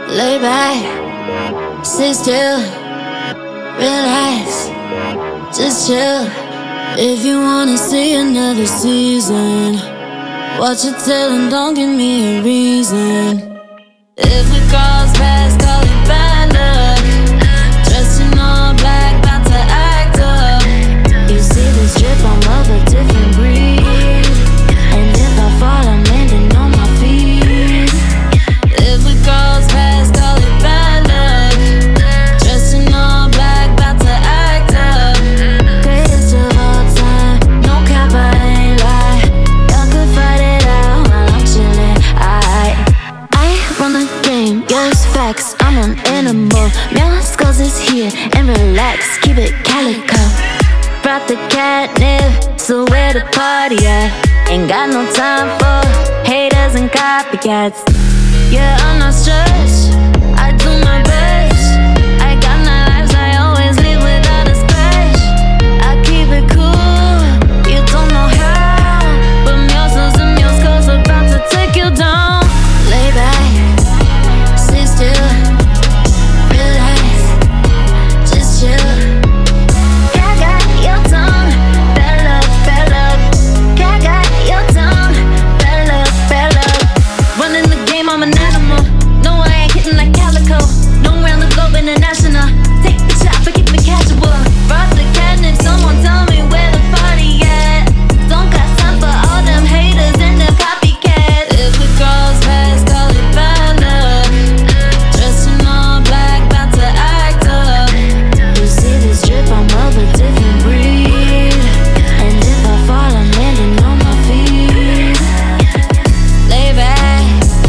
Lay back, sit still, relax, just chill. If you wanna see another season, watch your tail and don't give me a reason. If we cross paths, call it bad luck. Dressed in all black, about to act up. You see this drip, I'm of a different breed. And if I fall, I'm landing on my feet. If we cross paths, call it bad luck. Dressed in all black, about to act up. Greatest of all time, no cap, I ain't lie. Y'all could fight it out while I'm chillin', I run the game, yes, facts, I'm an animal. Meow skulls is here, and relax, keep it calico. Brought the catnip, so where the party at? Ain't got no time for haters and copycats. Yeah, I'm not stressed, I do my best. I got 9 lives, I always live without a splash. I keep it cool, you don't know how. But meow skulls about to take you down. Lay back, sit still, relax, just chill. I got your tongue, bad luck, bad luck. I got your tongue, bad luck, bad luck. Running the game, I'm an animal. No, I ain't hitting like calico. No round the globe international. Take the shot, but keep it casual. Brought the catnip, someone tell me where the party at. Don't got time for all them haters and the copycats. If we cross paths, call it bad luck. Dressed in all black, about to act up. You see this drip, I'm of a different breed. And if I fall, I'm landing on my feet. Lay back,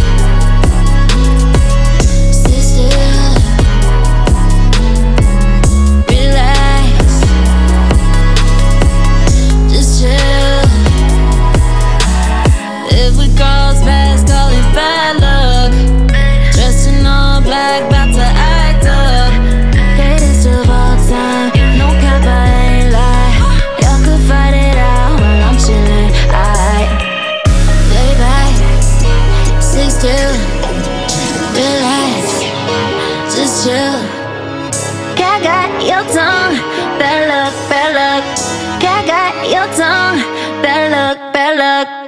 sit still, relax, just chill. If we cross paths, call it bad luck. Dressed in all black, about to act up. Greatest of all time, no cap, I ain't lie. Y'all could fight it out while I'm chillin', lay back, sit still, relax, just chill. I got your tongue, bad luck, bad luck. I got your tongue, bad luck, bad luck.